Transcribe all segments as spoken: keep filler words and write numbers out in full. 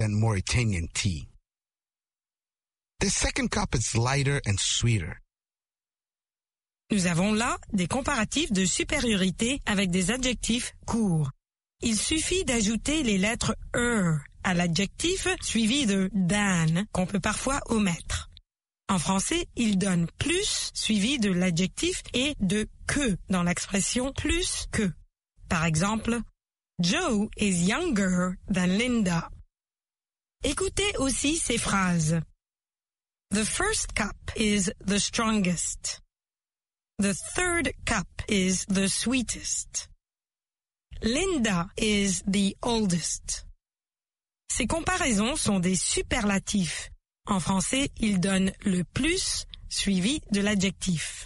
than Mauritanian tea. The second cup is lighter and sweeter. Nous avons là des comparatifs de supériorité avec des adjectifs courts. Il suffit d'ajouter les lettres er à l'adjectif suivi de than qu'on peut parfois omettre. En français, il donne plus suivi de l'adjectif et de que dans l'expression plus que. Par exemple, Joe is younger than Linda. Écoutez aussi ces phrases. The first cup is the strongest. The third cup is the sweetest. Linda is the oldest. Ces comparaisons sont des superlatifs. En français, ils donnent le plus suivi de l'adjectif.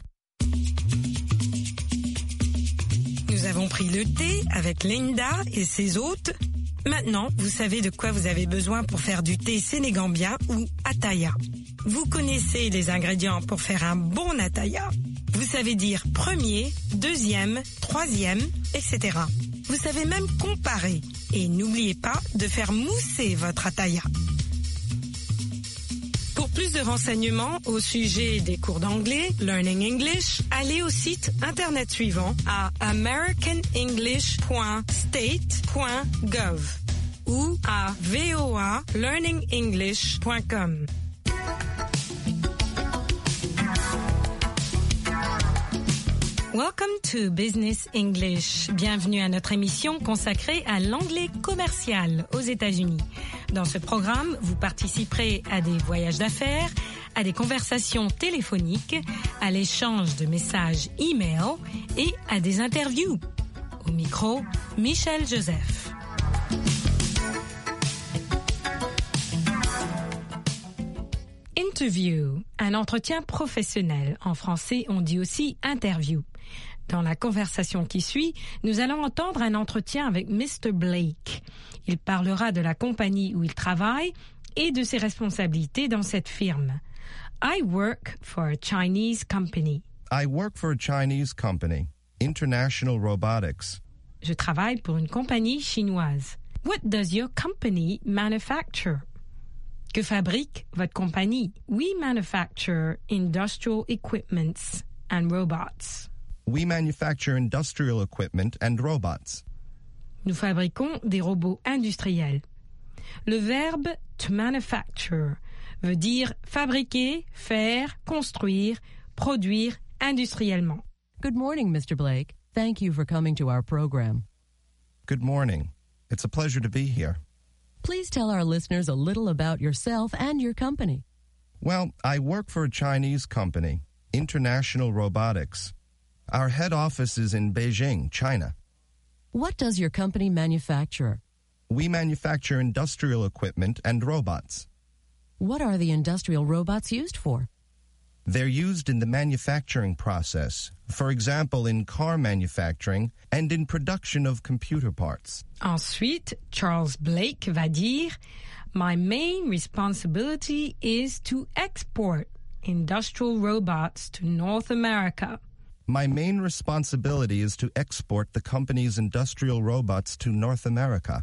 Nous avons pris le thé avec Linda et ses hôtes. Maintenant, vous savez de quoi vous avez besoin pour faire du thé sénégambien ou attaya. Vous connaissez les ingrédients pour faire un bon attaya. Vous savez dire premier, deuxième, troisième, et cetera. Vous savez même comparer. Et n'oubliez pas de faire mousser votre attaya. Pour plus de renseignements au sujet des cours d'anglais, Learning English, allez au site internet suivant à american english point state point gov ou à voa learning english point com. Welcome to Business English. Bienvenue à notre émission consacrée à l'anglais commercial aux États-Unis. Dans ce programme, vous participerez à des voyages d'affaires, à des conversations téléphoniques, à l'échange de messages e-mail et à des interviews. Au micro, Michel Joseph. Interview, un entretien professionnel. En français, on dit aussi interview. Dans la conversation qui suit, nous allons entendre un entretien avec mister Blake. Il parlera de la compagnie où il travaille et de ses responsabilités dans cette firme. I work for a Chinese company. I work for a Chinese company, International Robotics. Je travaille pour une compagnie chinoise. What does your company manufacture? Que fabrique votre compagnie? We manufacture industrial equipments and robots. We manufacture industrial equipment and robots. Nous fabriquons des robots industriels. Le verbe to manufacture veut dire fabriquer, faire, construire, produire industriellement. Good morning, mister Blake. Thank you for coming to our program. Good morning. It's a pleasure to be here. Please tell our listeners a little about yourself and your company. Well, I work for a Chinese company, International Robotics. Our head office is in Beijing, China. What does your company manufacture? We manufacture industrial equipment and robots. What are the industrial robots used for? They're used in the manufacturing process, for example, in car manufacturing and in production of computer parts. Ensuite, Charles Blake va dire, My main responsibility is to export industrial robots to North America. My main responsibility is to export the company's industrial robots to North America.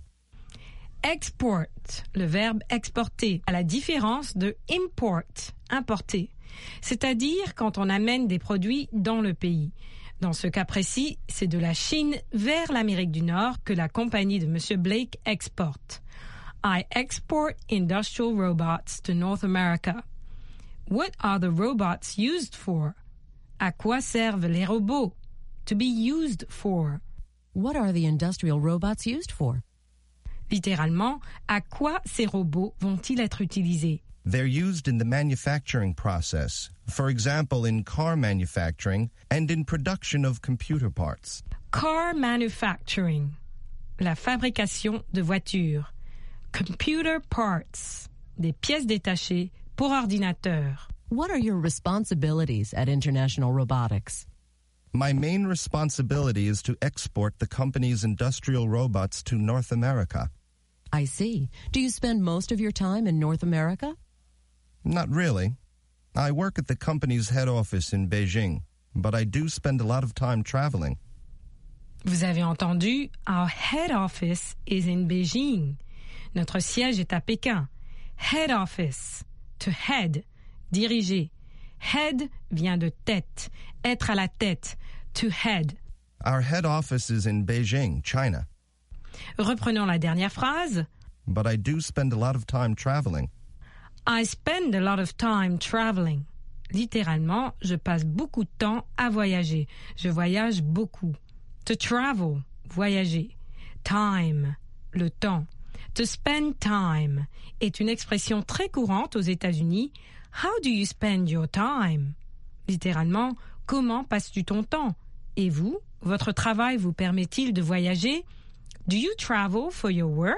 Export, le verbe exporter, à la différence de import, importer. C'est-à-dire quand on amène des produits dans le pays. Dans ce cas précis, c'est de la Chine vers l'Amérique du Nord que la compagnie de monsieur Blake exporte. I export industrial robots to North America. What are the robots used for? À quoi servent les robots? To be used for. What are the industrial robots used for? Littéralement, à quoi ces robots vont-ils être utilisés? They're used in the manufacturing process, for example, in car manufacturing and in production of computer parts. Car manufacturing, la fabrication de voitures. Computer parts, des pièces détachées pour ordinateur. What are your responsibilities at International Robotics? My main responsibility is to export the company's industrial robots to North America. I see. Do you spend most of your time in North America? Not really. I work at the company's head office in Beijing, but I do spend a lot of time traveling. Vous avez entendu, our head office is in Beijing. Notre siège est à Pékin. Head office, to head, diriger. Head vient de tête, être à la tête, to head. Our head office is in Beijing, China. Reprenons la dernière phrase. But I do spend a lot of time traveling. I spend a lot of time traveling. Littéralement, je passe beaucoup de temps à voyager. Je voyage beaucoup. To travel, voyager. Time, le temps. To spend time est une expression très courante aux États-Unis. How do you spend your time? Littéralement, comment passes-tu ton temps? Et vous, votre travail vous permet-il de voyager? Do you travel for your work?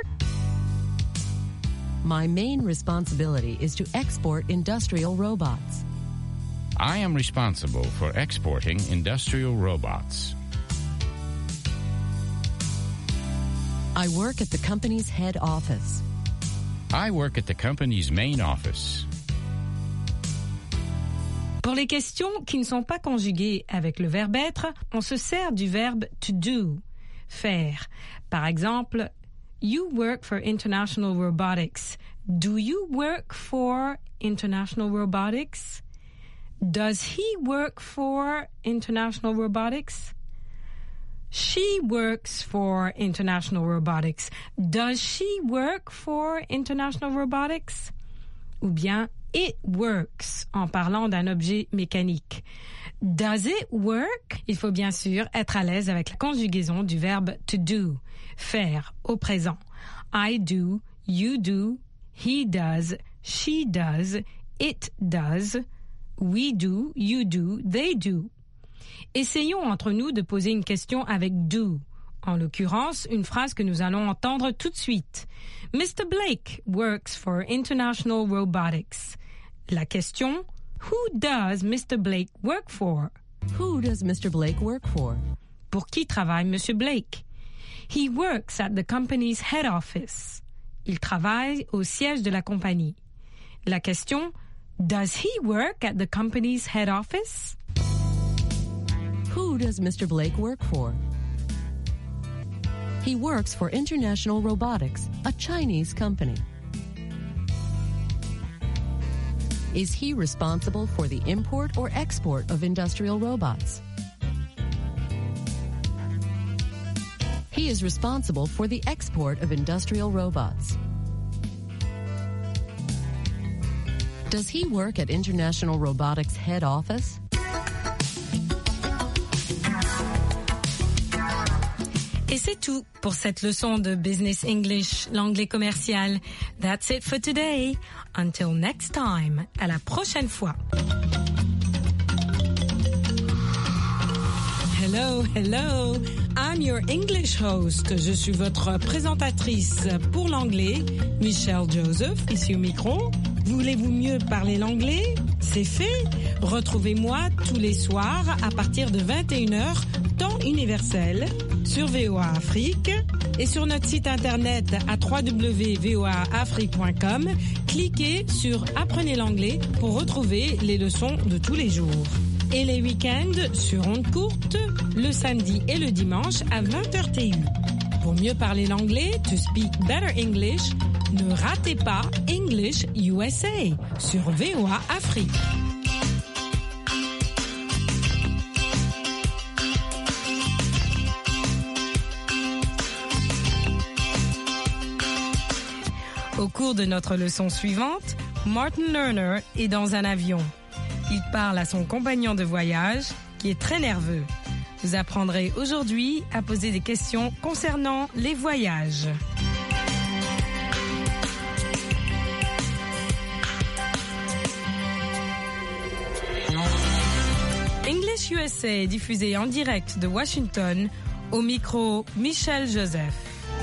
My main responsibility is to export industrial robots. I am responsible for exporting industrial robots. I work at the company's head office. I work at the company's main office. Pour les questions qui ne sont pas conjuguées avec le verbe être, on se sert du verbe to do, faire. Par exemple, you work for International Robotics. Do you work for International Robotics? Does he work for International Robotics? She works for International Robotics. Does she work for International Robotics? Ou bien it works en parlant d'un objet mécanique. Does it work? Il faut bien sûr être à l'aise avec la conjugaison du verbe to do, faire au présent. I do, you do, he does, she does, it does, we do, you do, they do. Essayons entre nous de poser une question avec do. En l'occurrence, une phrase que nous allons entendre tout de suite. Mister Blake works for International Robotics. La question, who does Mister Blake work for? Who does Mister Blake work for? Pour qui travaille Monsieur Blake? He works at the company's head office. Il travaille au siège de la compagnie. La question, does he work at the company's head office? Who does Mister Blake work for? He works for International Robotics, a Chinese company. Is he responsible for the import or export of industrial robots? He is responsible for the export of industrial robots. Does he work at International Robotics head office? Et c'est tout pour cette leçon de Business English, l'anglais commercial. That's it for today. Until next time. À la prochaine fois. Hello, hello. I'm your English host. Je suis votre présentatrice pour l'anglais, Michelle Joseph, ici au micro. Voulez-vous mieux parler l'anglais? C'est fait. Retrouvez-moi tous les soirs à partir de vingt et une heures, temps universel, sur V O A Afrique et sur notre site internet à w w w point v o a afrique point com. Cliquez sur Apprenez l'anglais pour retrouver les leçons de tous les jours. Et les week-ends sur ondes courtes, le samedi et le dimanche à vingt heures T U. Pour mieux parler l'anglais, to speak better English, ne ratez pas English U S A sur V O A Afrique. Au cours de notre leçon suivante, Martin Lerner est dans un avion. Il parle à son compagnon de voyage, qui est très nerveux. Vous apprendrez aujourd'hui à poser des questions concernant les voyages. English U S A est diffusé en direct de Washington, au micro Michelle Joseph.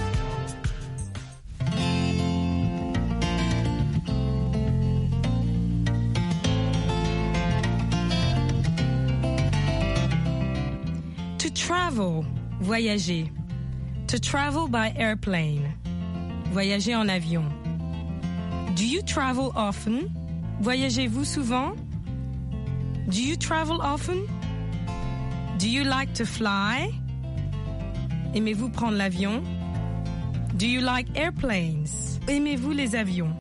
Travel, voyager. To travel by airplane. Voyager en avion. Do you travel often? Voyagez-vous souvent? Do you travel often? Do you like to fly? Aimez-vous prendre l'avion? Do you like airplanes? Aimez-vous les avions?